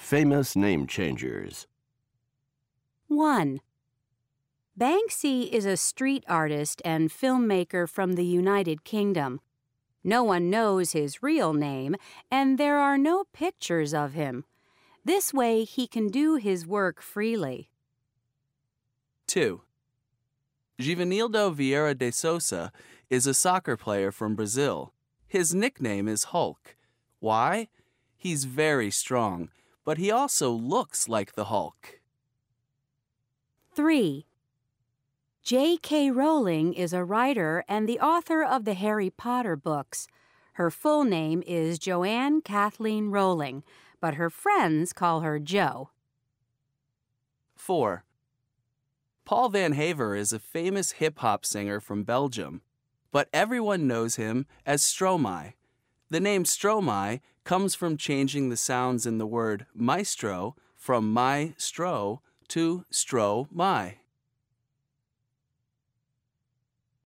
Famous name changers. 1. Banksy is a street artist and filmmaker from the United Kingdom. No one knows his real name, and there are no pictures of him. This way, he can do his work freely. 2. Givanildo Vieira de Sousa is a soccer player from Brazil. His nickname is Hulk. Why? He's very strong, but he also looks like the Hulk. 3. J.K. Rowling is a writer and the author of the Harry Potter books. Her full name is Joanne Kathleen Rowling, but her friends call her Jo. 4. Paul Van Haver is a famous hip-hop singer from Belgium, but everyone knows him as Stromae. The name Stromae comes from changing the sounds in the word maestro from my-stro to stro-my.